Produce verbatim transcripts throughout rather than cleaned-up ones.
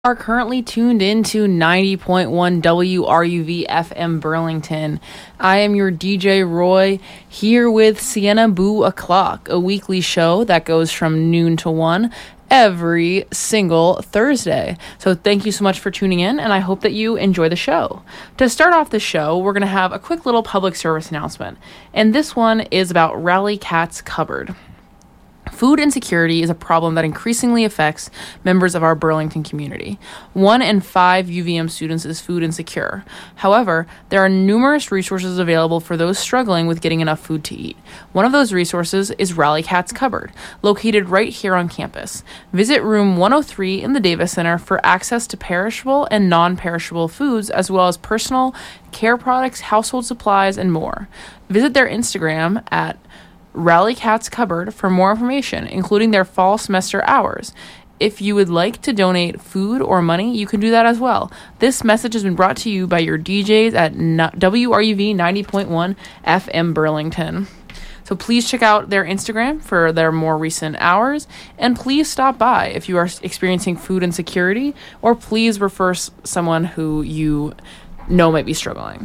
Are currently tuned into ninety point one W R U V F M Burlington. I am your D J Roy, here with Sienna Boo O'Clock, a weekly show that goes from noon to one every single Thursday. So thank you so much for tuning in, and I hope that you enjoy the show. To start off the show, we're going to have a quick little public service announcement, and this one is about Rally Cats Cupboard. Food insecurity is a problem that increasingly affects members of our Burlington community. One in five U V M students is food insecure. However, there are numerous resources available for those struggling with getting enough food to eat. One of those resources is Rally Cats Cupboard, located right here on campus. Visit room one oh three in the Davis Center for access to perishable and non-perishable foods, as well as personal care products, household supplies, and more. Visit their Instagram at Rally Cats Cupboard for more information, including their fall semester hours. If you would like to donate food or money, you can do that as well. This message has been brought to you by your D Js at W R U V ninety point one F M Burlington. So please check out their Instagram for their more recent hours, and please stop by if you are experiencing food insecurity, or please refer someone who you know might be struggling.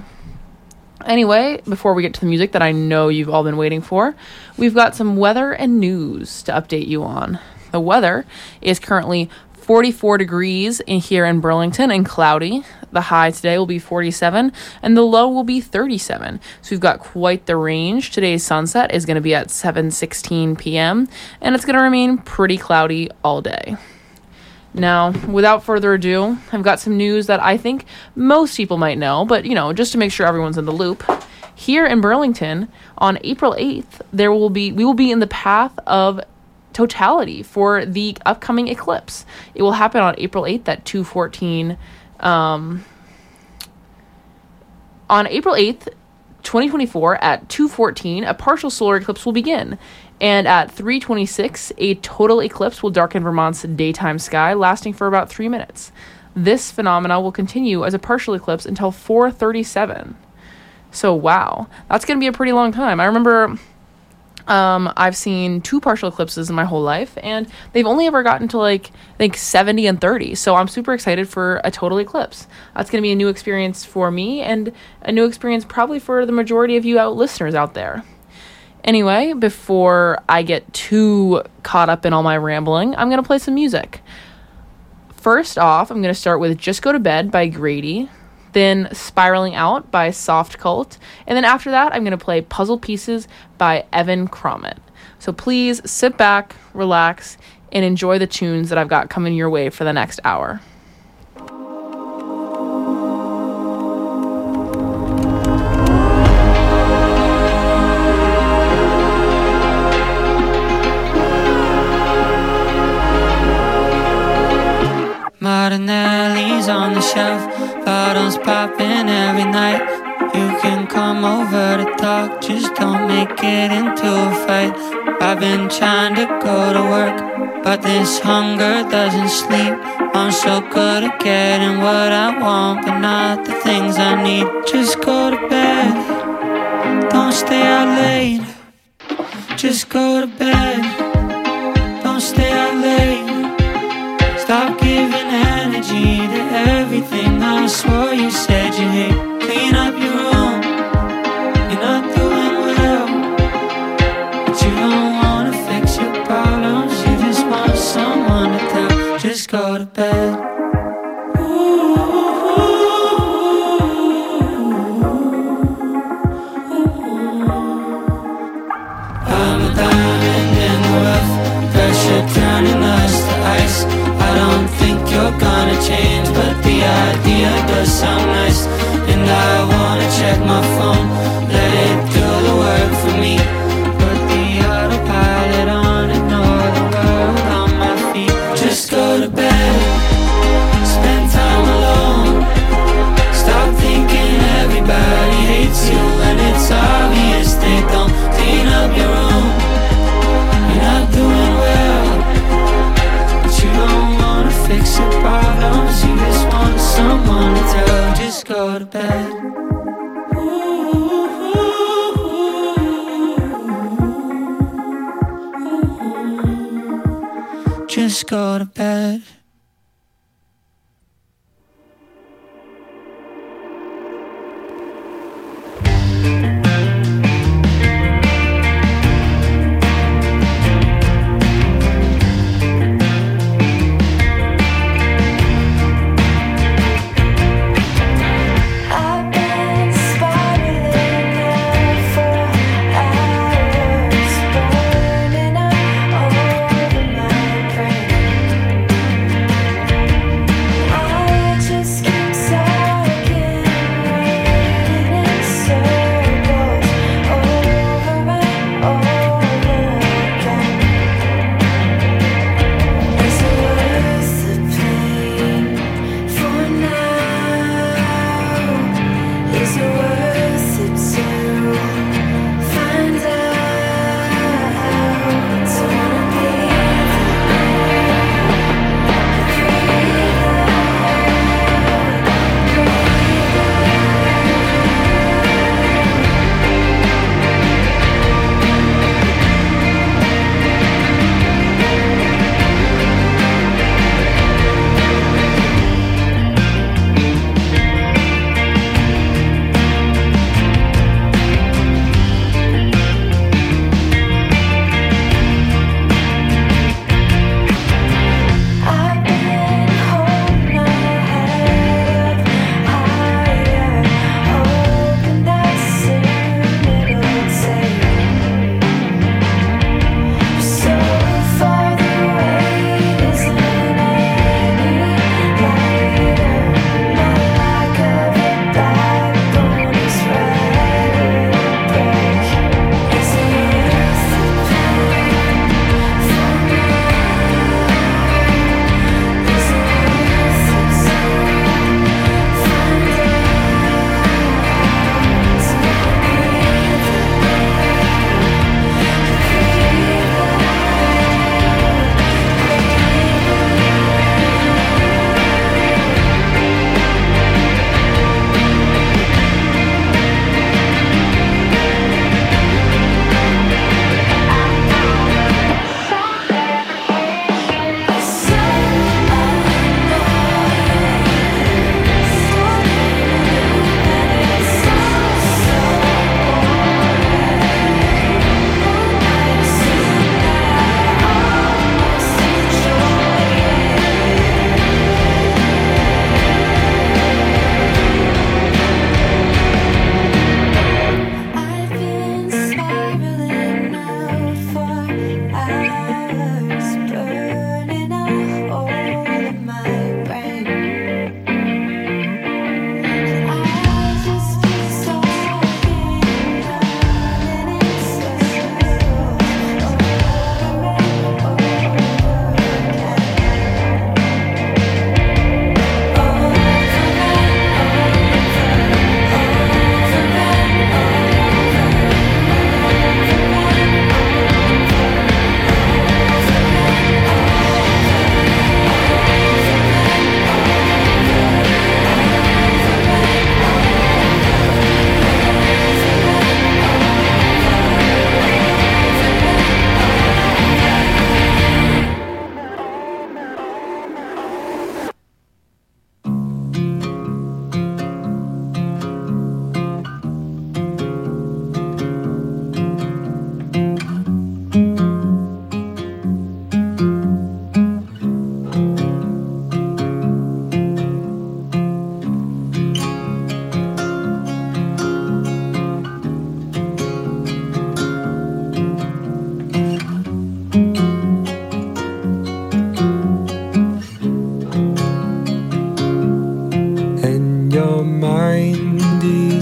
Anyway, before we get to the music that I know you've all been waiting for, we've got some weather and news to update you on. The weather is currently forty-four degrees in here in Burlington and cloudy. The high today will be forty-seven and the low will be thirty-seven. So we've got quite the range. Today's sunset is going to be at seven sixteen p.m. and it's going to remain pretty cloudy all day. Now, without further ado, I've got some news that I think most people might know, but, you know, just to make sure everyone's in the loop. Here in Burlington, on April eighth, there will be we will be in the path of totality for the upcoming eclipse. It will happen on April eighth at two fourteen. Um, on April eighth, twenty twenty-four, at two fourteen, a partial solar eclipse will begin. And at three twenty-six, a total eclipse will darken Vermont's daytime sky, lasting for about three minutes. This phenomena will continue as a partial eclipse until four thirty-seven. So, wow. That's going to be a pretty long time. I remember um, I've seen two partial eclipses in my whole life, and they've only ever gotten to, like, I think seventy and thirty. So I'm super excited for a total eclipse. That's going to be a new experience for me, and a new experience probably for the majority of you out listeners out there. Anyway, before I get too caught up in all my rambling, I'm going to play some music. First off, I'm going to start with Just Go to Bed by Grady, then Spiraling Out by Soft Cult, and then after that, I'm going to play Puzzle Pieces by Evan Cromit. So please sit back, relax, and enjoy the tunes that I've got coming your way for the next hour. Martinelli's on the shelf, bottles popping every night. You can come over to talk, just don't make it into a fight. I've been trying to go to work, but this hunger doesn't sleep. I'm so good at getting what I want, but not the things I need. Just go to bed, don't stay out late. Just go to bed, don't stay out late. Stop giving energy to everything I swore you said you hate. Clean up your room, you're not doing well, but you don't wanna fix your problems, you just want someone to tell. Just go to bed. I'm a diamond in the rough, pressure turning us to ice. I don't think you're gonna change, but the idea does sound nice. And I wanna check my phone, let it do the work for me. Put the autopilot on, ignore the world on my feet. Just go to bed, spend time alone. Stop thinking everybody hates you when it's obvious they don't. Clean up your room, you're not doing well, but you don't wanna fix your problems, you just want someone to tell. Just go to bed. Just go to bed.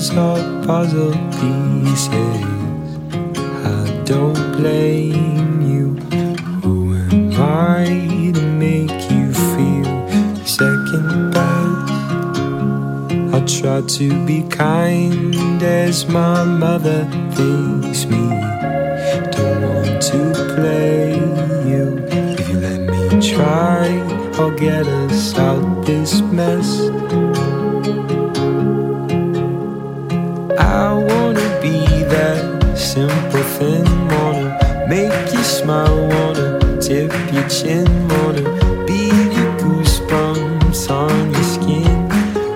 those are puzzle pieces. I don't blame you. Who am I to make you feel second best? I'll try to be kind as my mother thinks me. Don't want to play you. If you let me try, I'll get us out this mess. I wanna be that simple thing, wanna make you smile, wanna tip your chin, wanna be the goosebumps on your skin.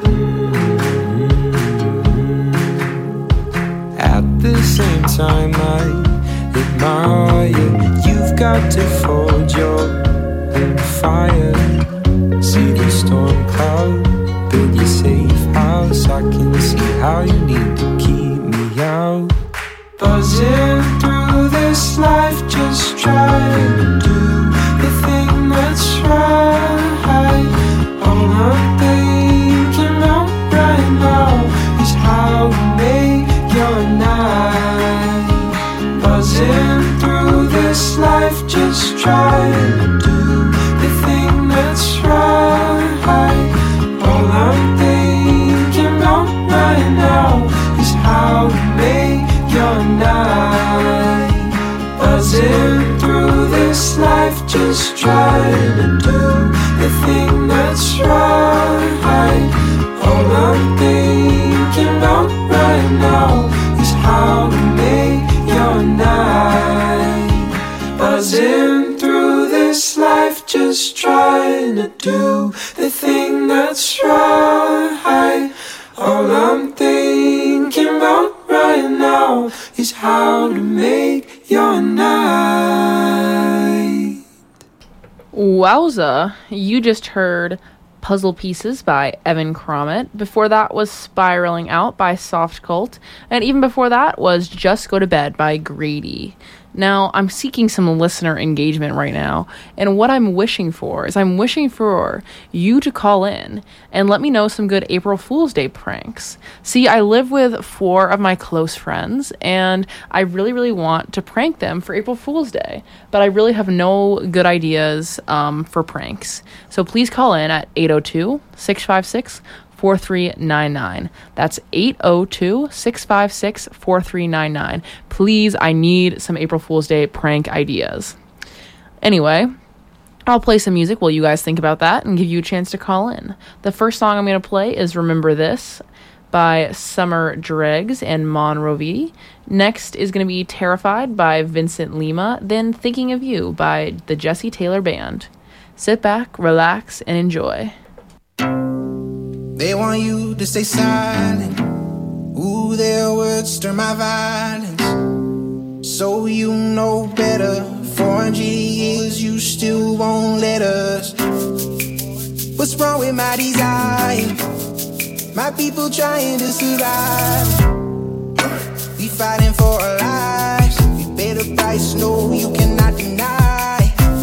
Mm-hmm. At the same time I admire you. You've got to forge your own fire. See the storm cloud, build your safe house. I can see how you need to keep me out. Buzzing through this life, just trying to do the thing that's right. All I'm thinking about right now is how to make your night. Buzzing through this life, just trying to do the thing that's right. All I'm thinking about right now is how to make your night. Buzzing through this life, just trying to do the thing that's right. All I'm thinking about right now is how to make your night. Buzzing through this life, just trying to do the thing that's right. All I'm thinking about right now is how to make your night. Wowza, you just heard Puzzle Pieces by Evan Cromit. Before that was Spiraling Out by Soft Cult. And even before that was Just Go to Bed by Grady. Now, I'm seeking some listener engagement right now, and what I'm wishing for is I'm wishing for you to call in and let me know some good April Fool's Day pranks. See, I live with four of my close friends, and I really, really want to prank them for April Fool's Day, but I really have no good ideas um, for pranks. So please call in at eight oh two, six five six, four three nine nine. That's eight oh two, six five six, four three nine nine. Please, I need some April Fool's Day prank ideas. Anyway, I'll play some music while you guys think about that and give you a chance to call in. The first song I'm going to play is Remember This by Summer Dregs and Mon Roviti. Next is going to be Terrified by Vincent Lima. Then Thinking of You by the Jesse Taylor Band. Sit back, relax, and enjoy. They want you to stay silent. Ooh, their words stir my violence. So you know better. four hundred years, you still won't let us. What's wrong with my desire? My people trying to survive. We fighting for our lives. We pay the price, no, you cannot deny.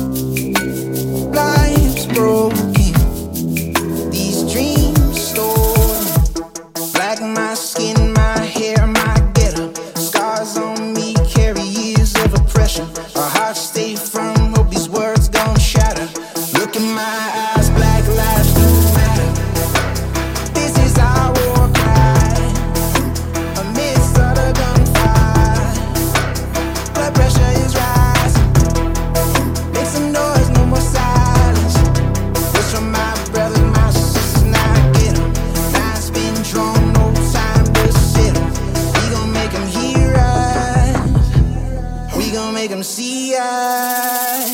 Life's broken. These dreams stolen. Black my skin, my hair, my getup. Scars on me carry years of oppression. Our hearts stay firm, hope these words don't shatter. Look in my eyes, black lives do matter. This is our war cry. Amidst all the gunfire, blood pressure is rising. Make some noise, no more silence. This from my brothers, my sisters, now get them. Lines been drawn, no time to sit them. We gon' make them hear us. We gon' make them see us.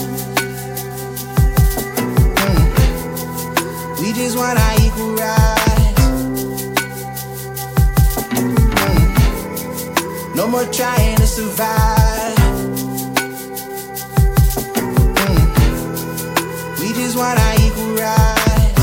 Mm. We just want our equal rights. Mm. No more trying to survive. Mm. We just want our equal rights.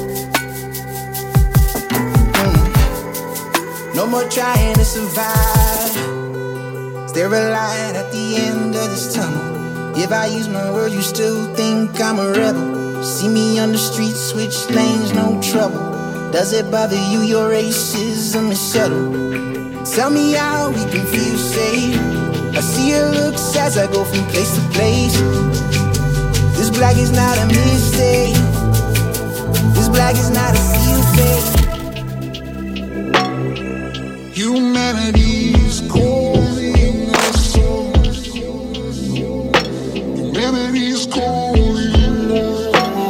Mm. No more trying to survive. Is there a light at the end of this tunnel? If I use my words, you still think I'm a rebel. See me on the street, switch lanes, no trouble. Does it bother you, your racism is settled? Tell me how we can feel safe. I see your looks as I go from place to place. This black is not a mistake. This black is not a sealed fate. Humanity's calling us. Humanity's calling us.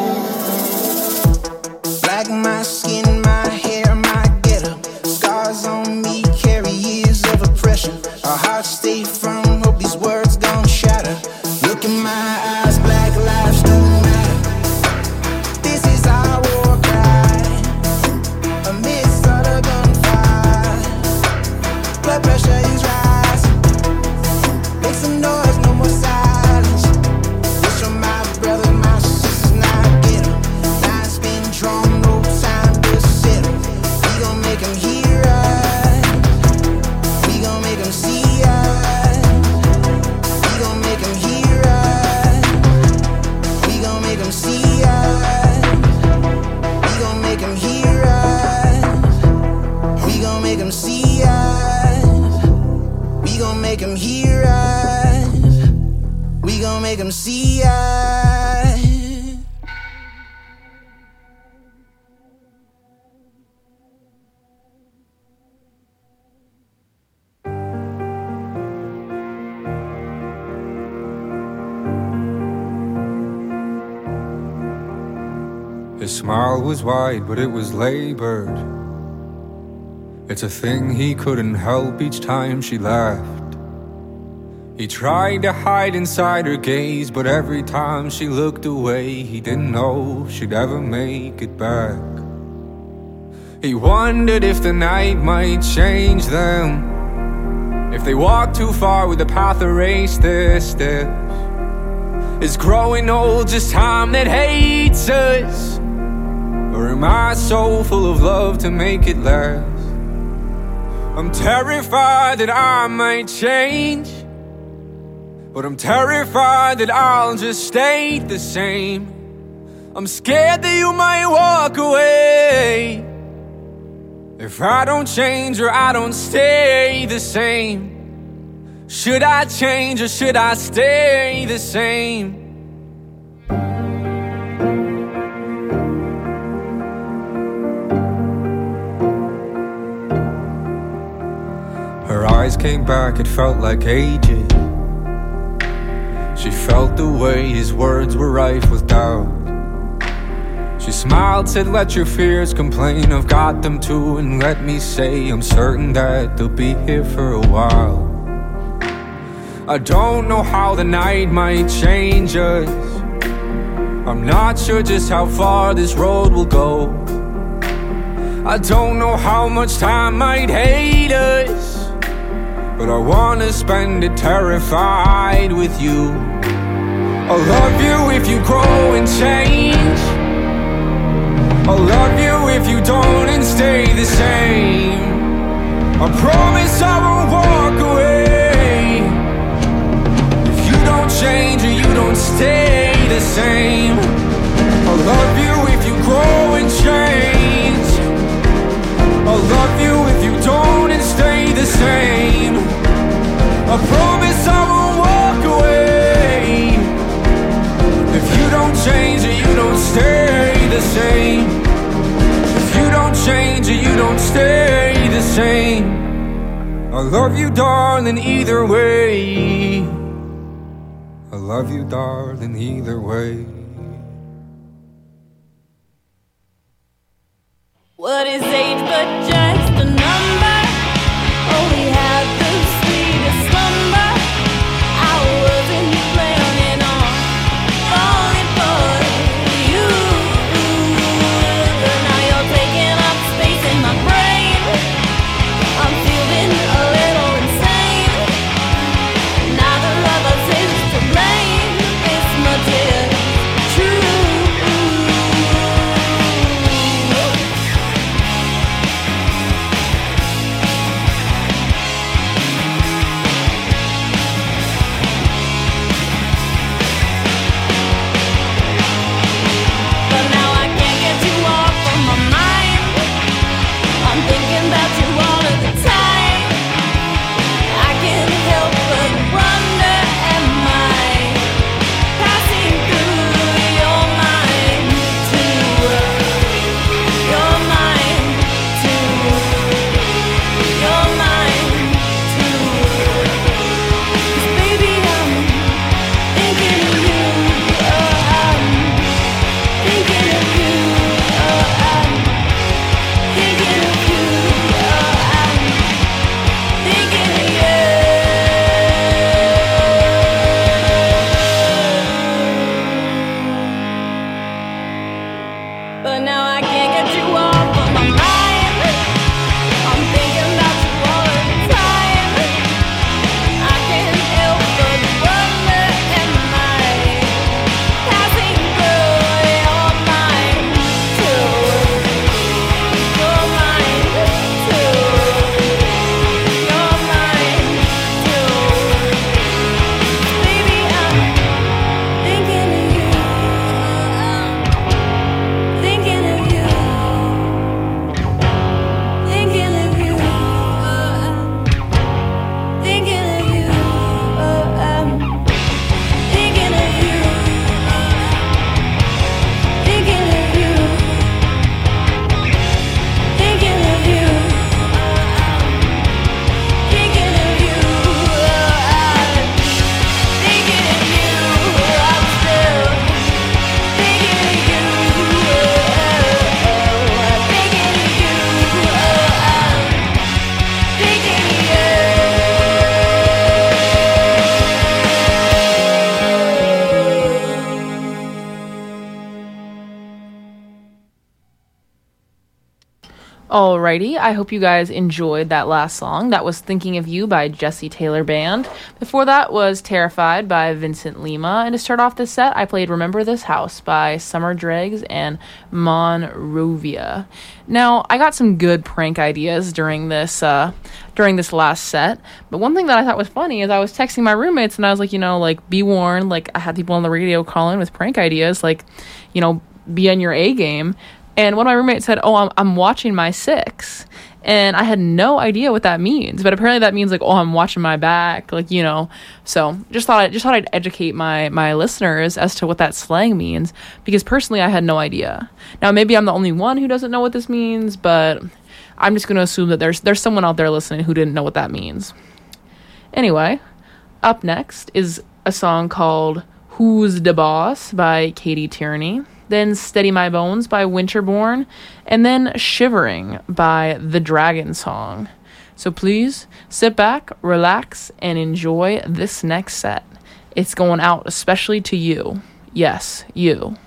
Black my skin, my hair, my getup. Scars on me carry years of oppression. Our hearts stay firm, hope these words gon' shatter. Look in my eyes, black lives don't matter. This is our war cry, amidst all the gunfire. Blood pressure is rising. Make some noise, no more silence. This from my brothers, my sisters, now get 'em. Lines been drawn, no time to settle. We gon' make 'em hear us. We gon' make 'em see us. We gon' make 'em hear us. We gon' make 'em see us. We gon' make 'em hear us. We gon' make 'em see us. We gon' make 'em hear us. We gon' make 'em see us. His smile was wide, but it was labored. It's a thing he couldn't help each time she laughed. He tried to hide inside her gaze, but every time she looked away, he didn't know she'd ever make it back. He wondered if the night might change them, if they walked too far, would the path erase their steps? Is growing old just time that hates us? Or am I so full of love to make it last? I'm terrified that I might change, but I'm terrified that I'll just stay the same. I'm scared that you might walk away if I don't change or I don't stay the same. Should I change or should I stay the same? Her eyes came back, it felt like ages. She felt the way his words were rife with doubt. She smiled, said, let your fears complain, I've got them too, and let me say I'm certain that they'll be here for a while. I don't know how the night might change us. I'm not sure just how far this road will go. I don't know how much time might hate us, but I wanna spend it terrified with you. I'll love you if you grow and change. I'll love you if you don't and stay the same. I promise I won't walk away if you don't change or you don't stay the same. I'll love you if you grow and change. I'll love you if you don't and stay the same. I promise I won't walk away if you don't change or you don't stay the same. If you don't change or you don't stay the same. I love you, darling, either way. I love you, darling, either way. What is age but just a number? Oh, we had the sweetest slumber. I wasn't planning on falling for you. Now you're taking up space in my brain. I'm feeling a little insane. Neither of us is to blame. It's much true. Alrighty, I hope you guys enjoyed that last song. That was Thinking of You by Jesse Taylor Band. Before that was Terrified by Vincent Lima. And to start off this set, I played Remember This House by Summer Dregs and Monrovia. Now, I got some good prank ideas during this uh, during this last set, but one thing that I thought was funny is I was texting my roommates and I was like, you know, like, be warned, like, I had people on the radio call in with prank ideas, like, you know, be on your A game. And one of my roommates said, oh, I'm, I'm watching my six. And I had no idea what that means. But apparently that means, like, oh, I'm watching my back. Like, you know. So just thought, I just thought I'd educate my, my listeners as to what that slang means. Because personally, I had no idea. Now, maybe I'm the only one who doesn't know what this means. But I'm just going to assume that there's there's someone out there listening who didn't know what that means. Anyway, up next is a song called Who's the Boss by Katie Tierney. Then Steady My Bones by Winterborn, and then Shivering by The Dragon Song. So please sit back, relax, and enjoy this next set. It's going out especially to you. Yes, you.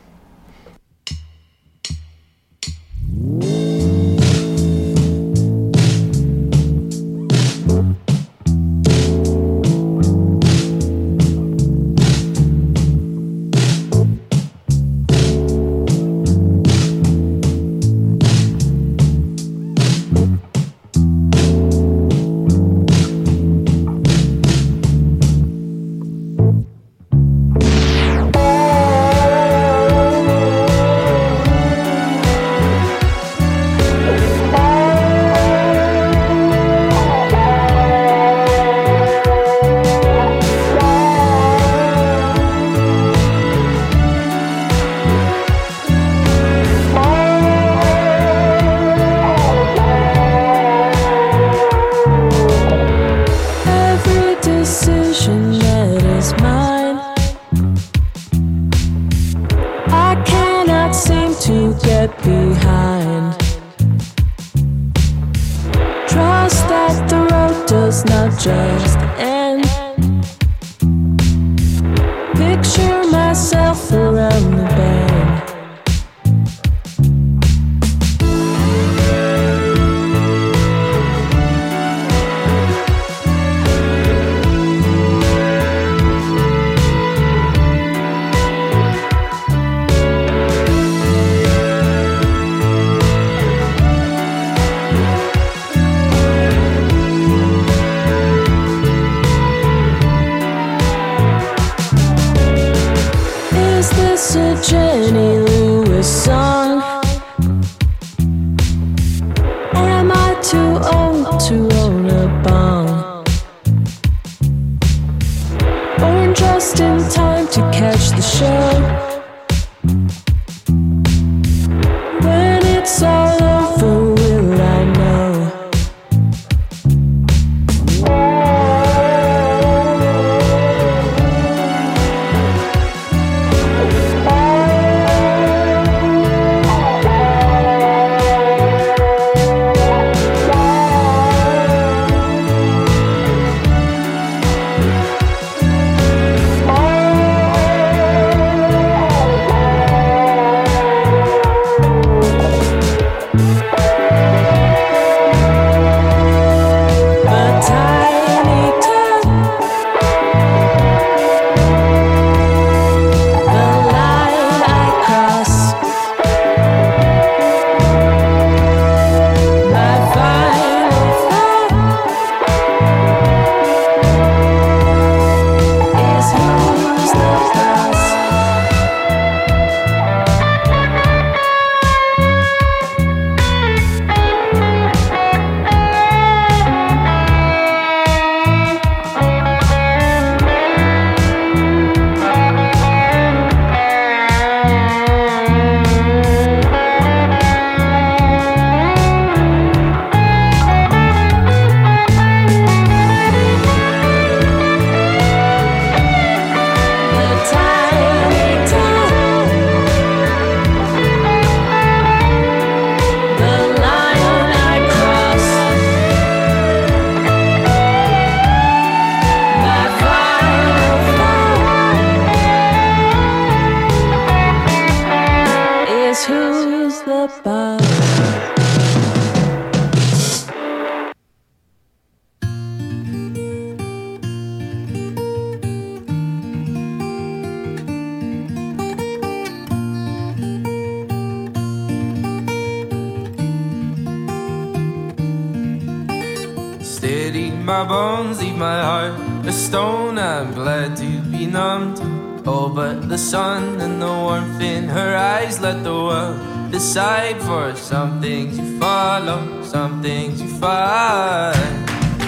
steady my bones, leave my heart a stone. I'm glad to be numb to all but the sun and the warmth in her eyes. Let the world decide, for some things you follow, some things you find.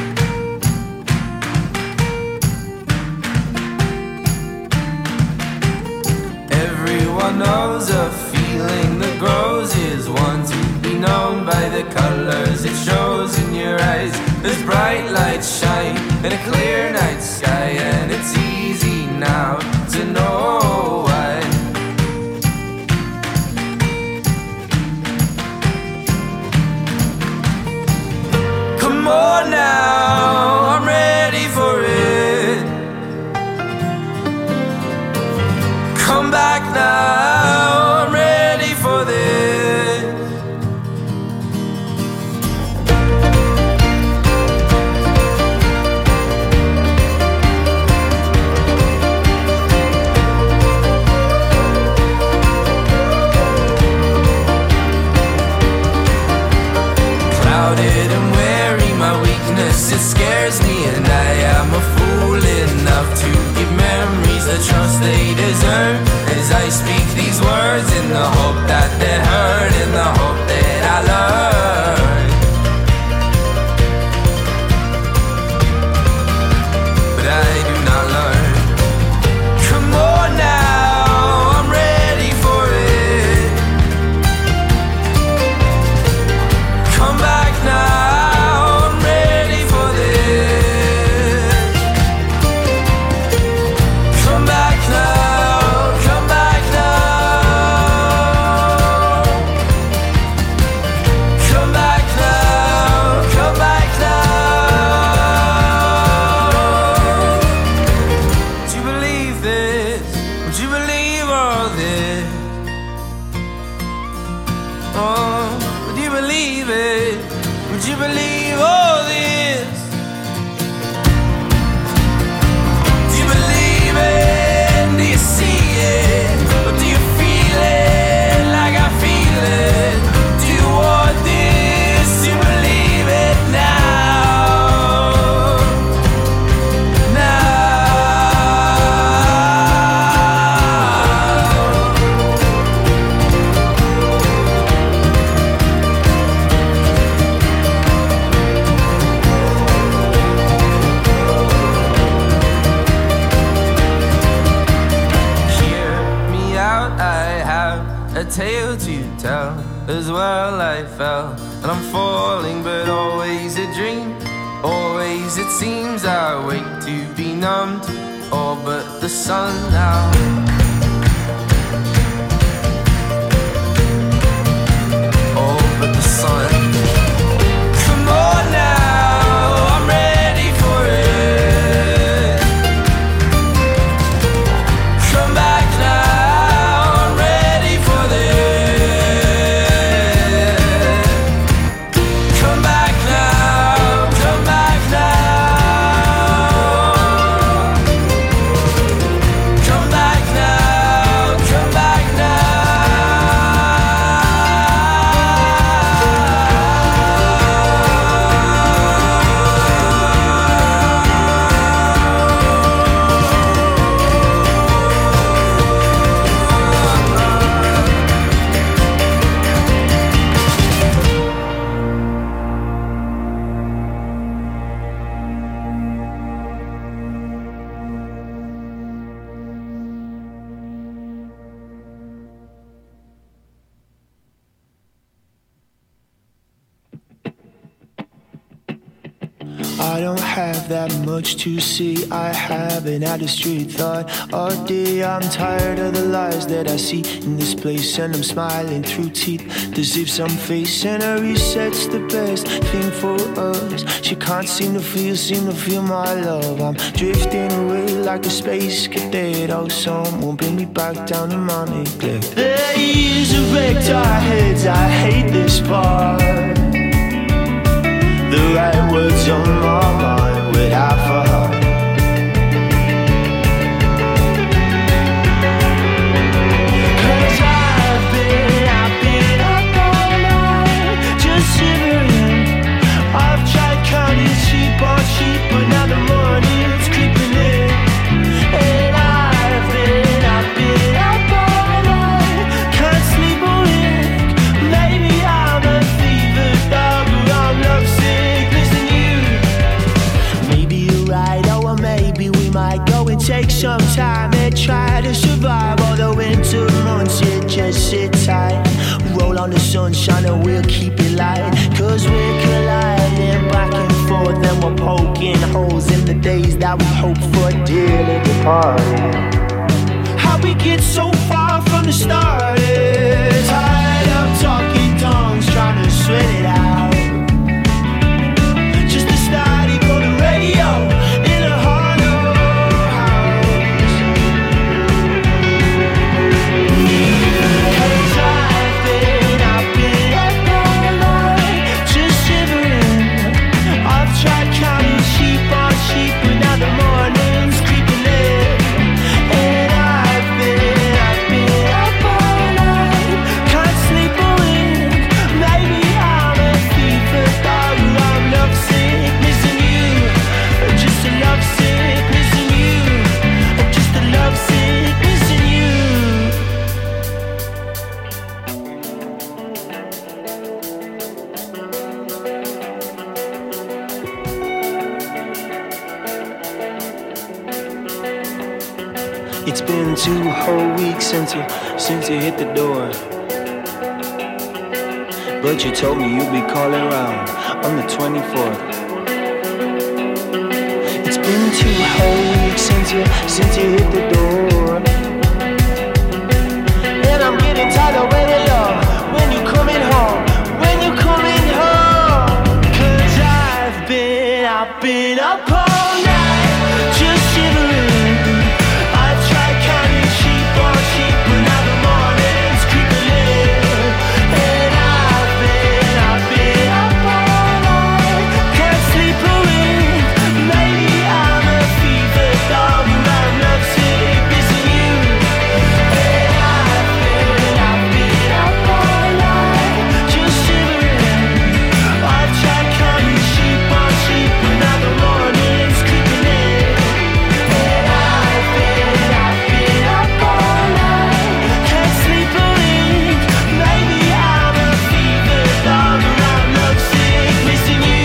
Everyone knows a feeling that grows is one to be known by the colors it shows in your eyes. As bright lights shine in a clear night sky, and it's easy now to know why. Come on now, I'm ready for it. Come back now, I'm ready for this. Clouded and weary, my weakness, it scares me, and I am a fool enough to give memories the trust they deserve. As I speak these words in the hope that they're heard, in the hope that I learn. But I do not learn. Come on now, I'm ready for it. Come back now, I'm ready for this. Come back now, come back now. Come back now, come back now. Would you believe this? Would you believe all this? Oh, would you believe it? Would you believe all this? Do you believe it? Do you see it? Or do you feel it like I feel it? Do you want this? Do you believe it now? Now. Hear me out, I have a tale to tell. As well I fell, and I'm falling, but always a dream. Always it seems I wake to be numb to all but the sun now. All but the sun. Come on now, I'm ready for it. Come back now, I'm ready for this. Come back now, come back now. Come back now, come back I don't have that much to see. I haven't had a straight thought all day. I'm tired of the lies that I see in this place, and I'm smiling through teeth as if some facing a reset's the best thing for us. She can't seem to feel, seem to feel my love. I'm drifting away like a space cadet. Oh, someone bring me back down to my neglect. There is a wrecked our heads. I hate this part. The right words on my mind with half a heart. Cause I've been, I've been up all night, just shivering. I've tried counting sheep that we hope for dearly departed. How we get so far from the start is tired of talking tongues, trying to sweat it out. Just a static on the radio in a hollow house. Cause I've been, I've been up all night, just shivering. I've tried counting sheep on sheep, but now the morning's creeping in. And I've been, I've been up all night, can't sleep a wink. Maybe I'm a fever dog, I'm lovesick, missing you. Just a lovesick, missing you. Just a lovesick, missing you. It's been two whole weeks since you, since you hit the door. But you told me you'd be calling around on the twenty-fourth. It's been two whole weeks since you, since you hit the door. And I'm getting tired of waiting, love, when you coming home, when you coming home. Cause I've been, I've been up all night, just shivering. I've tried counting sheep on sheep, but now the morning's creeping in. And I've been, I've been up all night, can't sleep a wink. Maybe I'm a fever dog, but I'm lovesick, missing you. And I've been, I've been up all night, just shivering. I've tried counting sheep on sheep, but now the morning's creeping in. And I've been, I've been up all night, can't sleep a wink. Maybe I'm a fever dog, but I'm lovesick, missing you.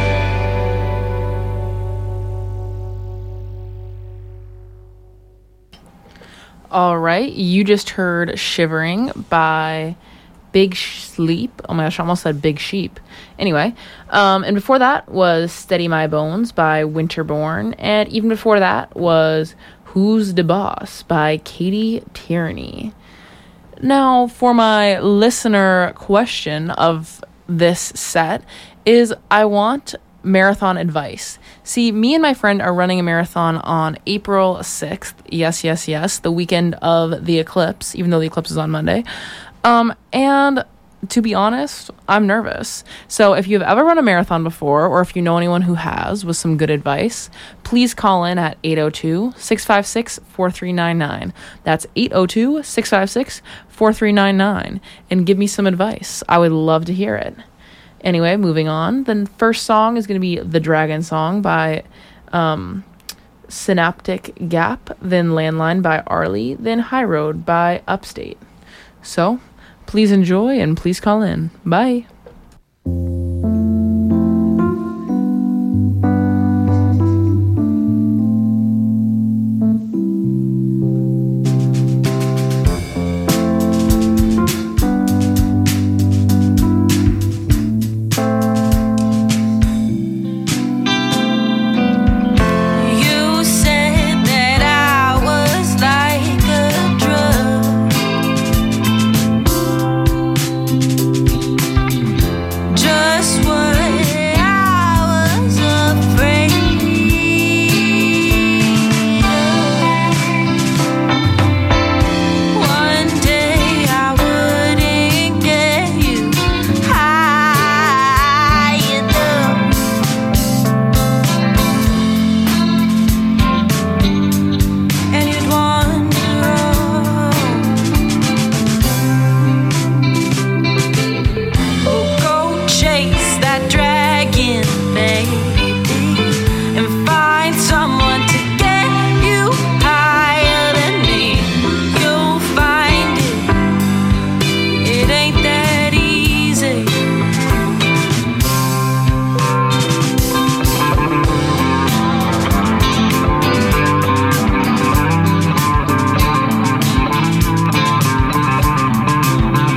All right, you just heard Shivering by Big Sleep. Oh my gosh, I almost said Big Sheep. Anyway, um, and before that was Steady My Bones by Winterborn. And even before that was Who's the Boss by Katie Tierney. Now, for my listener question of this set is I want marathon advice. See, me and my friend are running a marathon on April sixth. Yes, yes, yes. The weekend of the eclipse, even though the eclipse is on Monday. Um, and to be honest, I'm nervous. So if you've ever run a marathon before, or if you know anyone who has with some good advice, please call in at eight oh two, six five six, four three nine nine. That's eight oh two, six five six, four three nine nine. And give me some advice. I would love to hear it. Anyway, moving on. The first song is going to be The Dragon Song by um, Synaptic Gap, then Landline by Arlie, then High Road by Upstate. So, please enjoy and please call in. Bye. You said that I was like a drug, just what I was afraid of. One day I wouldn't get you high enough, and you'd wander off. Oh, go chase that dragon, baby, and find someone to get you higher than me. You'll find it, it ain't that easy.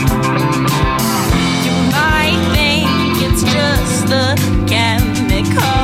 You might think it's just the chemicals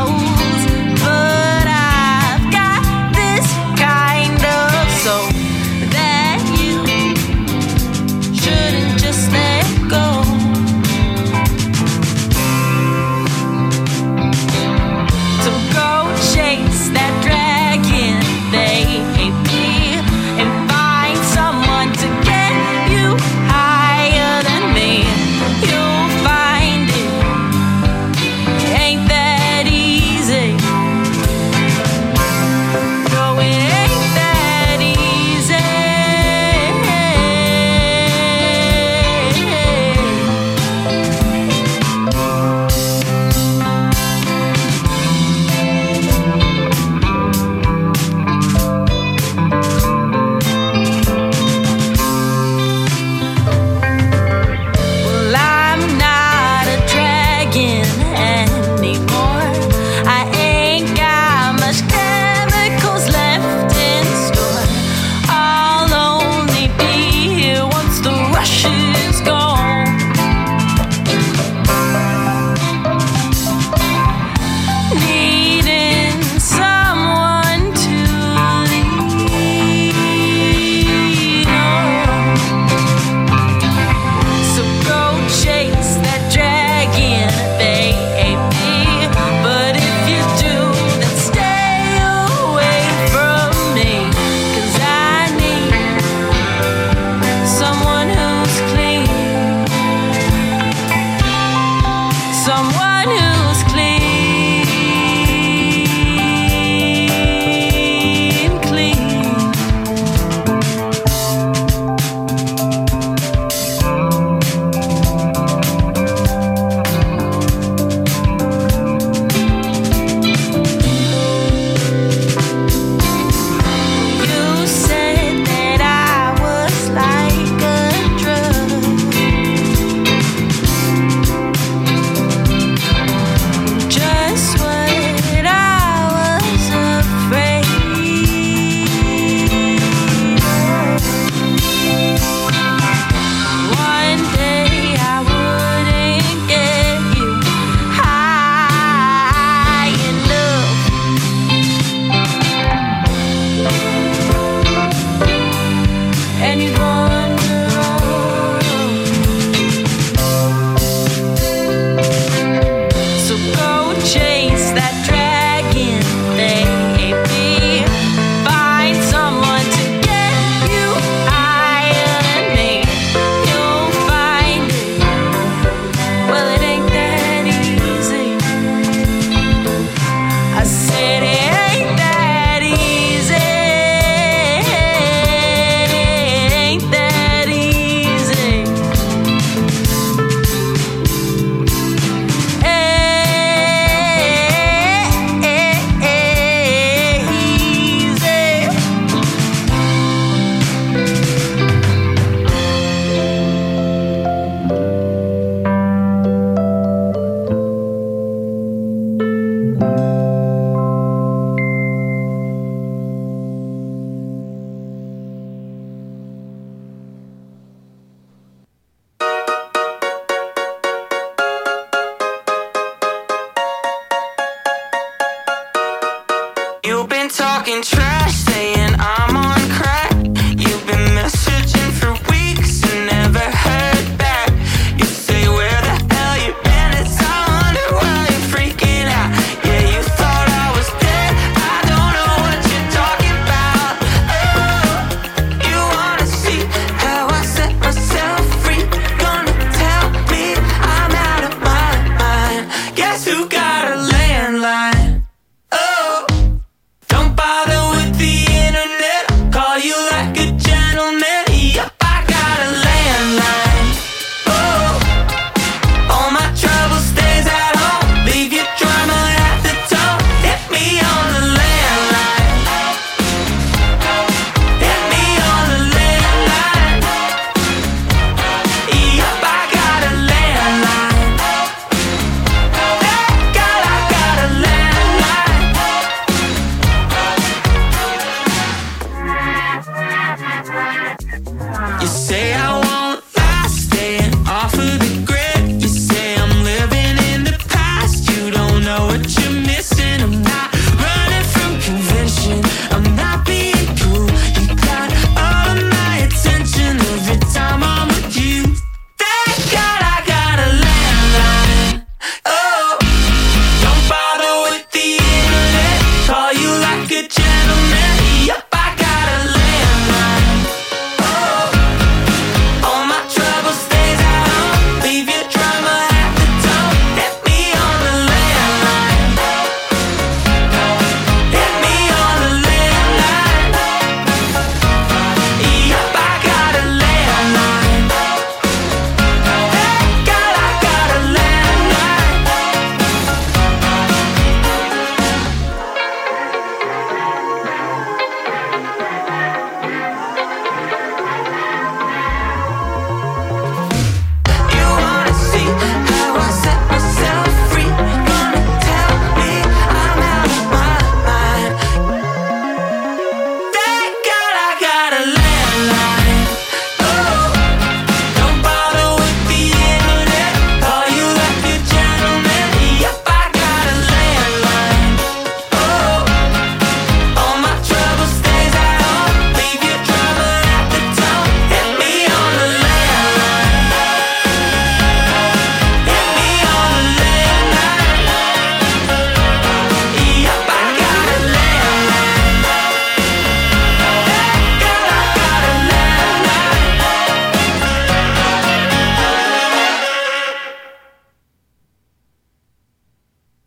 someone who's clean, clean. You said that I was like a drug. Just what I was afraid. One day I wouldn't get you high enough, and you'd wander off. So go chase that dragon, baby. Find someone to get you higher than me. You'll find it. Well, it ain't that easy. I said it ain't that easy. It ain't that easy. Easy. You've been talking trash, saying I'm on crack. You've been messaging for weeks and never heard back. You say, where the hell you been? It's I wonder why you're freaking out. Yeah, you thought I was dead. I don't know what you're talking about. Oh, you wanna see how I set myself free? Gonna tell me I'm out of my mind. Guess who got a landline? Oh, don't bother with the internet. I'll call you like a gentleman. Yep, I got a landline. Oh, all my trouble stays at home. Leave your drama at the door. Hit me on the landline. Hit me on the landline. Yep, I got a landline. Hey, got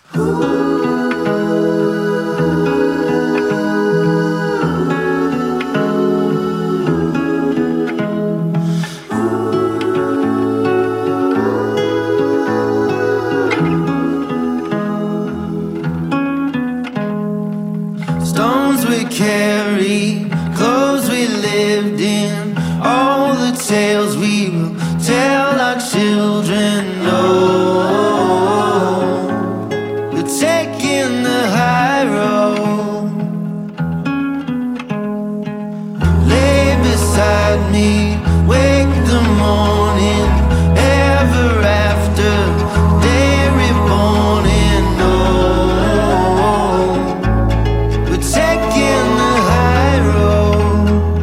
Stones we carry, clothes we lived in, all the tales we will tell our children. Oh, we're taking the high road. Lay beside me, wake the morning, ever after, day reborn in. Oh, we're taking the high road.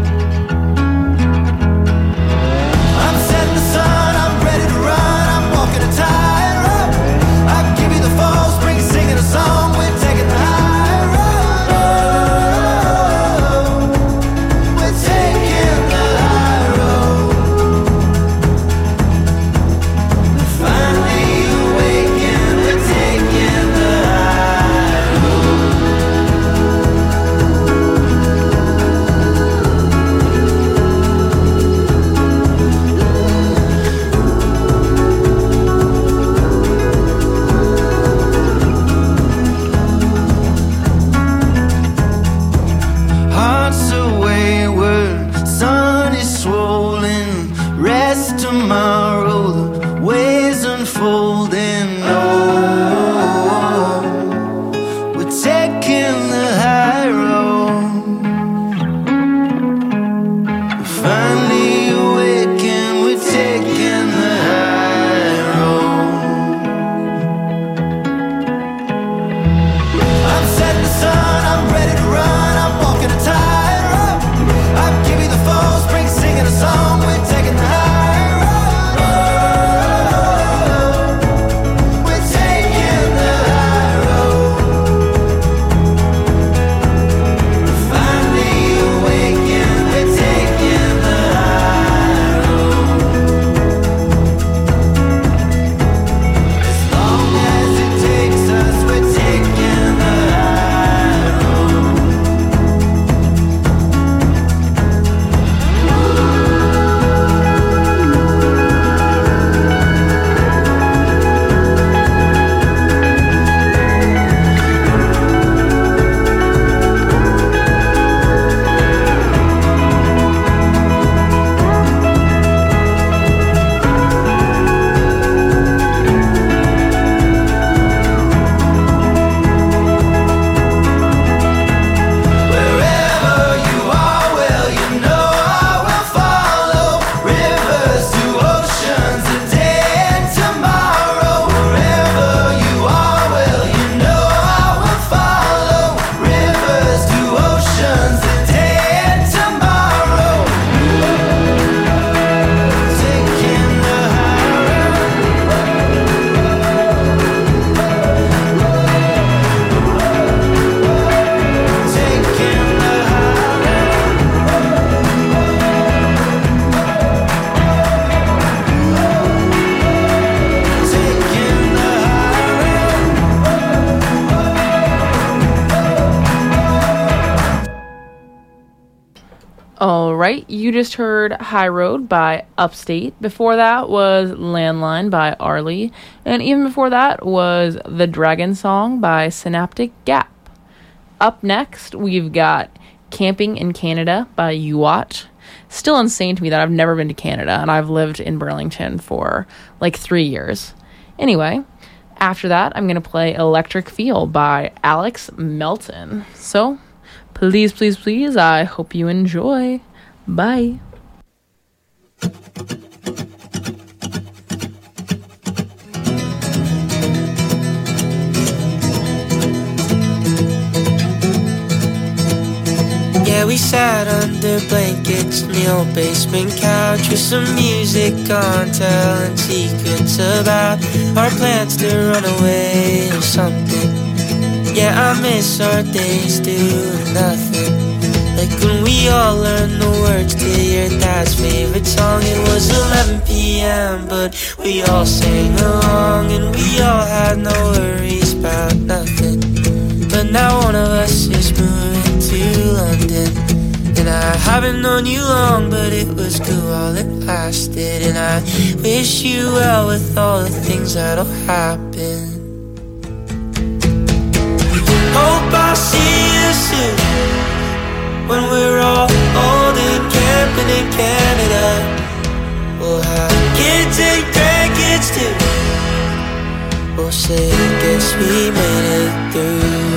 I'm setting the sun, I'm ready to run, I'm walking a tightrope. I give you the fall, spring singing a song, we're taking the high road. We're taking the high road. We're finally awakened, we're taking the high road. Hearts are wayward, sun is swollen. Rest tomorrow, the ways unfolding. Oh, we're taking the high road. We're finally awakened, we're taking the high road. I'm setting the sun, I'm ready to run, I'm walking a tightrope. I give you the fall, spring singing a song, we're taking the high road. We're taking the high road. We're finally awakened, we're taking the high road. As long as it takes us, we're taking the high road. Wherever you are, well, you know I will follow. Rivers to oceans, today and tomorrow. Wherever you are, well, you know I will follow. Rivers to oceans, today and tomorrow. Taking the high road. Taking the high road. Taking the high road. All right, you just heard High Road by Upstate. Before that was Landline by Arlie. And even before that was The Dragon Song by Synaptic Gap. Up next, we've got Camping in Canada by Uwat. Still insane to me that I've never been to Canada and I've lived in Burlington for like three years. Anyway, after that, I'm going to play Electric Feel by Alex Melton. So, please, please, please, I hope you enjoy. Bye. Yeah, we sat under blankets on the old basement couch with some music on, telling secrets about our plans to run away or something. Yeah, I miss our days doing nothing, like when we all learned the words to your dad's favorite song. It was eleven p.m. but we all sang along, and we all had no worries about haven't known you long, but it was good while it lasted. And I wish you well with all the things that'll happen. Hope I'll see you soon, when we're all old and camping in Canada. We'll have kids and grandkids too. We'll say, guess we made it through.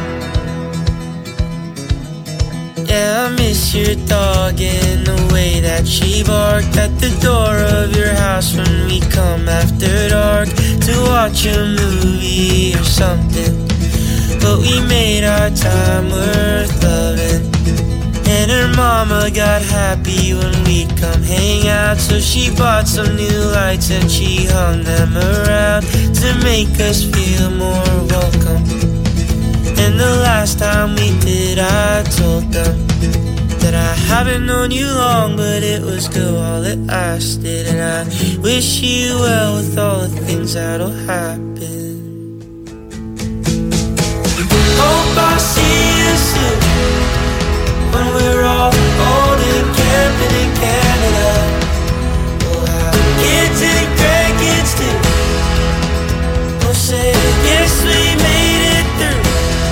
Yeah, I miss your dog and the way that she barked at the door of your house when we come after dark to watch a movie or something. But we made our time worth loving. And her mama got happy when we come hang out, so she bought some new lights and she hung them around to make us feel more welcome. And the last time we did, I told them that I haven't known you long, but it was good while it lasted. And I wish you well with all the things that'll happen. Hope I'll see you soon, when we're all old and camping in Canada. We'll have kids and grandkids too. We'll say, yes, we made it through.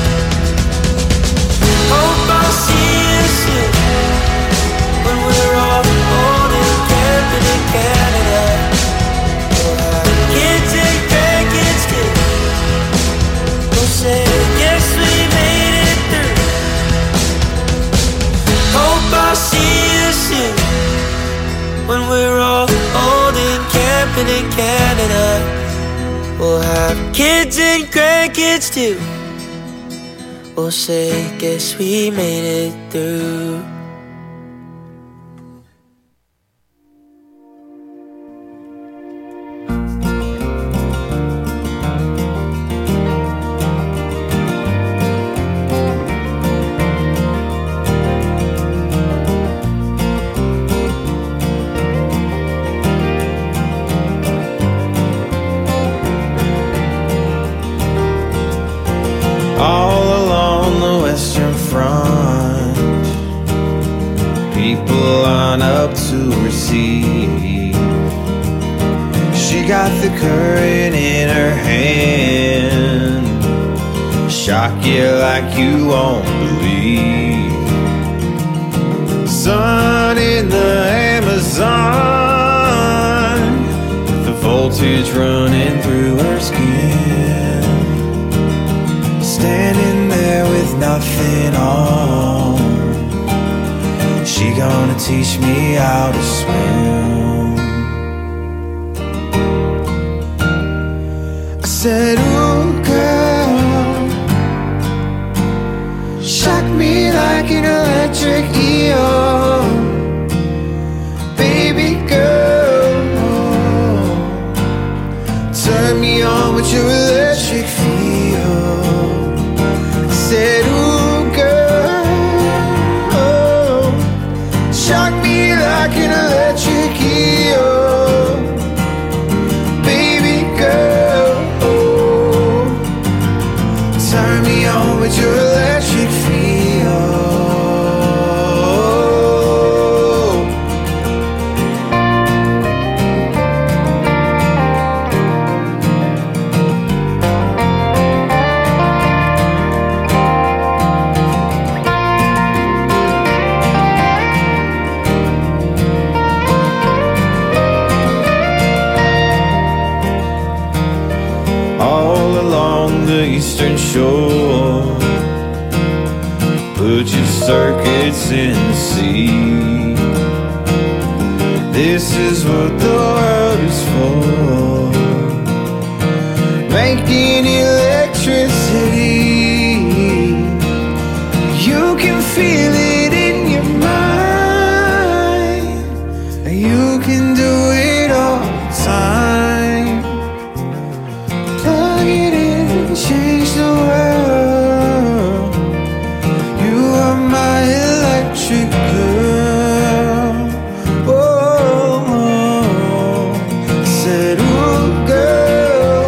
Hope I'll see you soon, when we're all old and camping in Canada. We'll have kids and grandkids too. We'll say, yes, we made it through. Hope I'll see you soon, when we're all old and camping in Canada. We'll have kids and grandkids too. We'll say, guess we made it through. All along the Western Front, people line up to receive. She got the current in her hand, shock you like you won't believe. Sun in the Amazon, with the voltage running through her skin. Standing there with nothing on, she gonna teach me how to swim. I said, ooh, girl, shock me like an electric eel. Baby girl, turn me on with your electric feel. Said, ooh, girl, oh, shock me like an electric eel. Baby girl, oh, turn me on with your electric feel. Eastern shore, put your circuits in the sea. This is what the world is for, making electricity. You can feel it in your mind, you can do it all the time. Plug it in, change the world. You are my electric girl. Oh, said, ooh, girl,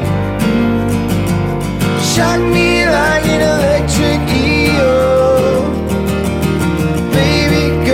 shock me like an electric eel. Baby girl.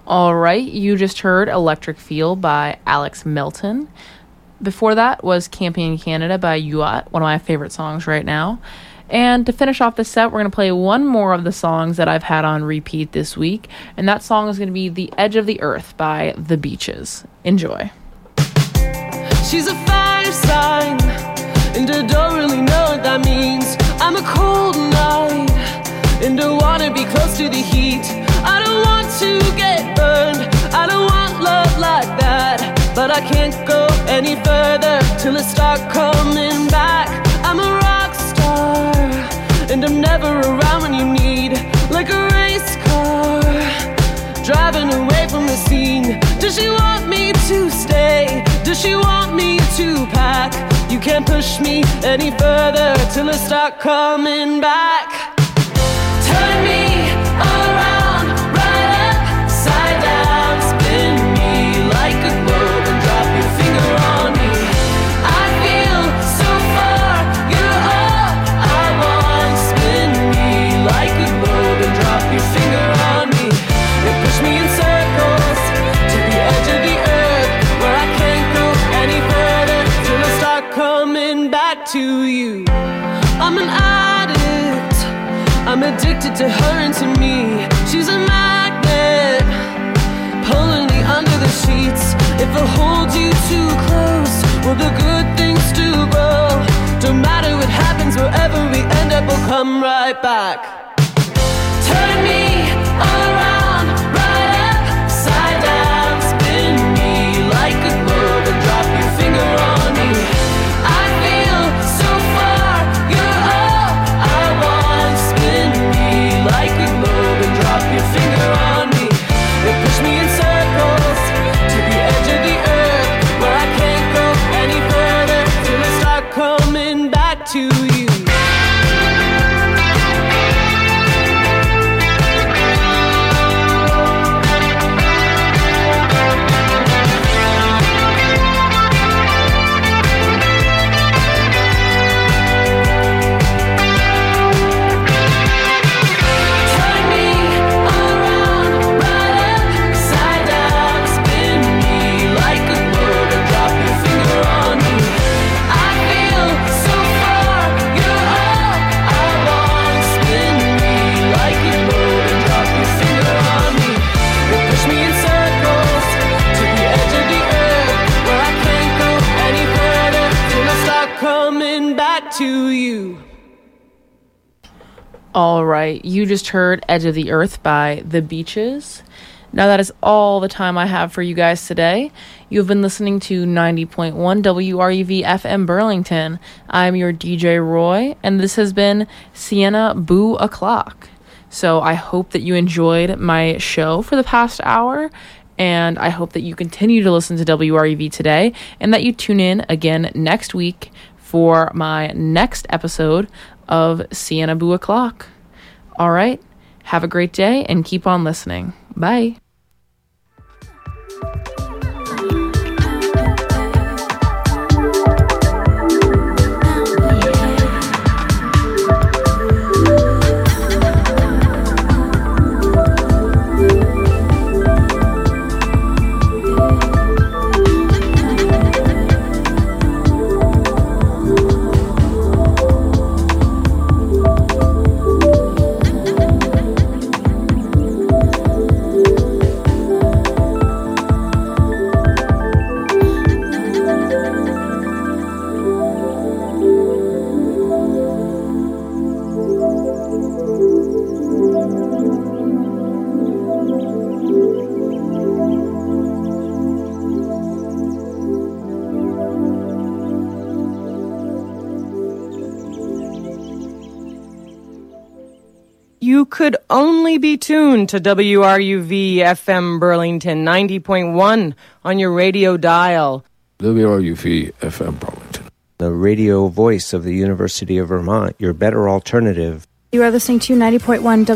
All right, you just heard Electric Feel by Alex Melton. Before that was Camping Canada by Yuat, one of my favorite songs right now. And to finish off the set, we're going to play one more of the songs that I've had on repeat this week. And that song is going to be The Edge of the Earth by The Beaches. Enjoy. She's a fire sign, and I don't really know what that means. I'm a cold night, and I want to be close to the heat. I don't want to get burned, I don't want love like that. But I can't go any further till I start coming back. I'm a rock star, and I'm never around when you need. Like a race car, driving away from the scene. Does she want me to stay? Does she want me to pack? You can't push me any further till I start coming back. Turn me around, right upside down. Spin me like a globe and drop your finger on me. I feel so far, you're all I want. Spin me like a globe and drop your finger on me. You push me in circles to the edge of the earth, where I can't go any further till I start coming back to you. I'm an addict, I'm addicted to her and to me. She's a magnet, pulling me under the sheets. If I hold you too close, will the good things do grow? Don't matter what happens, wherever we end up, we'll come right back. Turn me around, right upside down. Spin me like a globe and drop your finger on me. I feel so far, you're all I want. Spin me like a globe and drop your finger on me. They push me in circles to the edge of the earth, where I can't go any further till I start coming back to you. To you. All right, you just heard Edge of the Earth by The Beaches. Now that is all the time I have for you guys today. You've been listening to ninety point one W R U V F M Burlington. I'm your D J Roy, and this has been Sienna Boo O'Clock. So I hope that you enjoyed my show for the past hour, and I hope that you continue to listen to W R U V today, and that you tune in again next week for my next episode of Sienna Boo O'Clock. All right, have a great day and keep on listening. Bye. You could only be tuned to W R U V F M Burlington ninety point one on your radio dial. W R U V F M Burlington, the radio voice of the University of Vermont, your better alternative. You are listening to ninety point one